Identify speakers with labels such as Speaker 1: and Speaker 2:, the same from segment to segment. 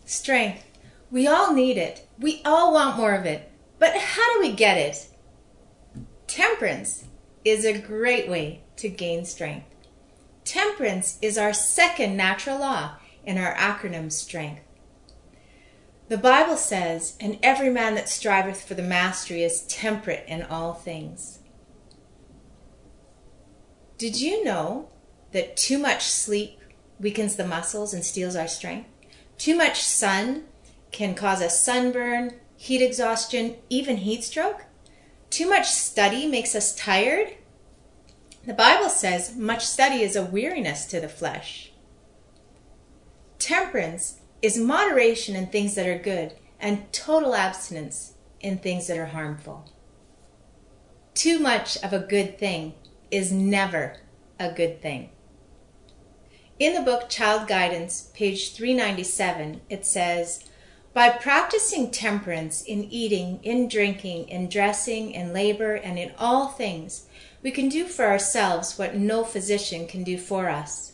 Speaker 1: Strength. We all need it. We all want more of it. But how do we get it? Temperance is a great way to gain strength. Temperance is our second natural law in our acronym STRENGTH. The Bible says, "And every man that striveth for the mastery is temperate in all things." Did you know that too much sleep weakens the muscles and steals our strength? Too much sun can cause us sunburn, heat exhaustion, even heat stroke. Too much study makes us tired. The Bible says much study is a weariness to the flesh. Temperance is moderation in things that are good and total abstinence in things that are harmful. Too much of a good thing is never a good thing. In the book Child Guidance, page 397, it says, "By practicing temperance in eating, in drinking, in dressing, in labor, and in all things, we can do for ourselves what no physician can do for us."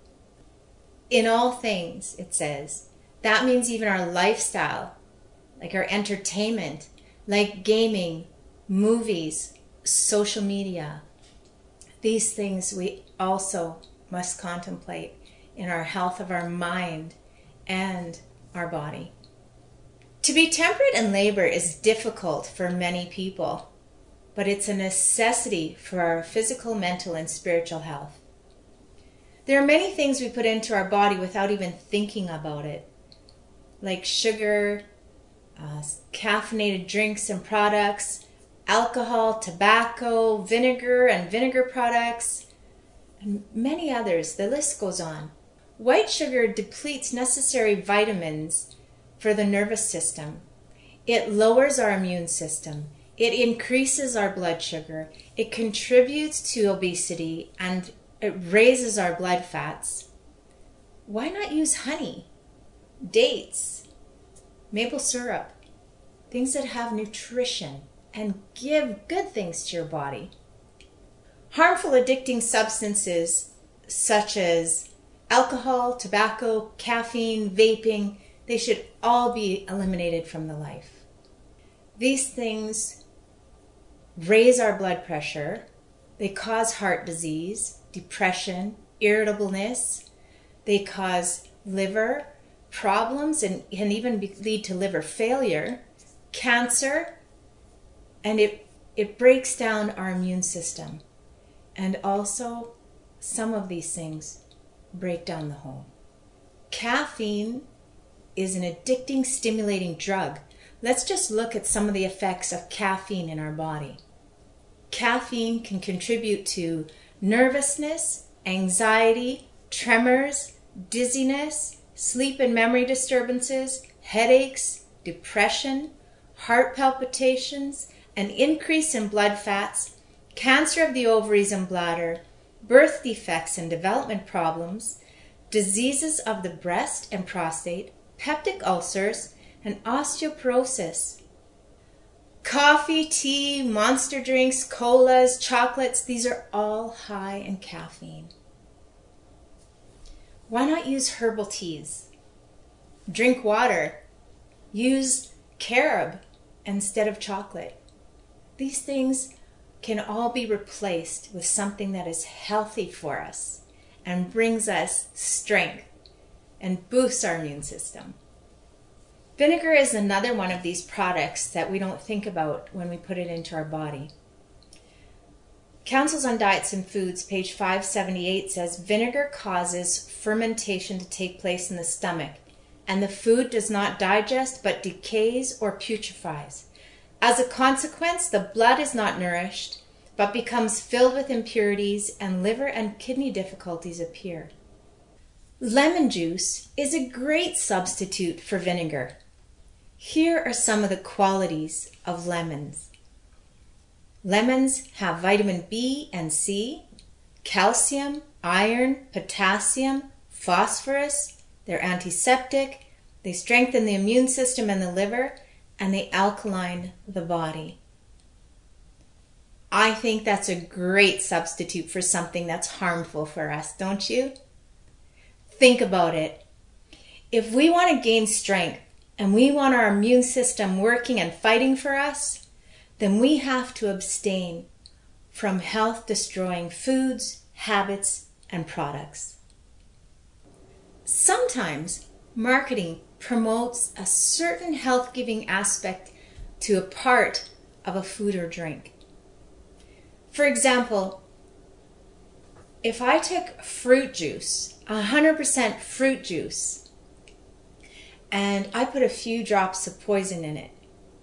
Speaker 1: In all things, it says. That means even our lifestyle, like our entertainment, like gaming, movies, social media. These things we also must contemplate in our health of our mind and our body. To be temperate in labor is difficult for many people, but it's a necessity for our physical, mental, and spiritual health. There are many things we put into our body without even thinking about it, like sugar, caffeinated drinks and products, alcohol, tobacco, vinegar and vinegar products, and many others. The list goes on. White sugar depletes necessary vitamins for the nervous system. It lowers our immune system. It increases our blood sugar. It contributes to obesity, and it raises our blood fats. Why not use honey, dates, maple syrup, things that have nutrition and give good things to your body? Harmful addicting substances such as alcohol, tobacco, caffeine, vaping, they should all be eliminated from the life. These things raise our blood pressure. They cause heart disease, depression, irritableness. They cause liver problems and can even lead to liver failure, cancer, and it breaks down our immune system. And also, some of these things break down the home. Caffeine is an addicting, stimulating drug. Let's just look at some of the effects of caffeine in our body. Caffeine can contribute to nervousness, anxiety, tremors, dizziness, sleep and memory disturbances, headaches, depression, heart palpitations, an increase in blood fats, cancer of the ovaries and bladder, birth defects and development problems, diseases of the breast and prostate, peptic ulcers, and osteoporosis. Coffee, tea, monster drinks, colas, chocolates, these are all high in caffeine. Why not use herbal teas? Drink water. Use carob instead of chocolate. These things can all be replaced with something that is healthy for us and brings us strength and boosts our immune system. Vinegar is another one of these products that we don't think about when we put it into our body. Counsels on Diets and Foods, page 578, says vinegar causes fermentation to take place in the stomach, and the food does not digest but decays or putrefies. As a consequence, the blood is not nourished but becomes filled with impurities, and liver and kidney difficulties appear. Lemon juice is a great substitute for vinegar. Here are some of the qualities of lemons. Lemons have vitamin B and C, calcium, iron, potassium, phosphorus. They're antiseptic. They strengthen the immune system and the liver, and they alkaline the body. I think that's a great substitute for something that's harmful for us, don't you? Think about it. If we want to gain strength and we want our immune system working and fighting for us, then we have to abstain from health-destroying foods, habits, and products. Sometimes marketing promotes a certain health-giving aspect to a part of a food or drink. For example, if I took fruit juice, 100% fruit juice, and I put a few drops of poison in it,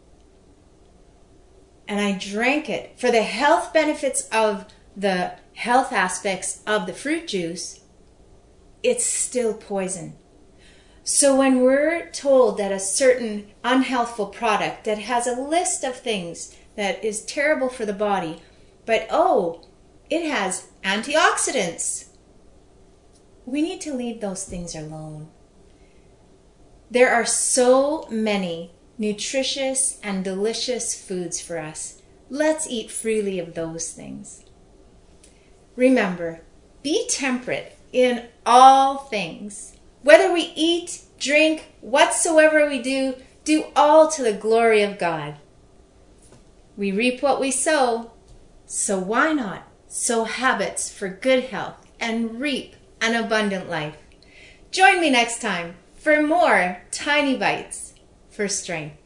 Speaker 1: and I drank it for the health benefits of the health aspects of the fruit juice, it's still poison. So when we're told that a certain unhealthful product that has a list of things that is terrible for the body, but it has antioxidants, we need to leave those things alone. There are so many nutritious and delicious foods for us. Let's eat freely of those things. Remember, be temperate in all things. Whether we eat, drink, whatsoever we do all to the glory of God. We reap what we sow, so why not sow habits for good health and reap an abundant life? Join me next time for more Tiny Bites for Strength.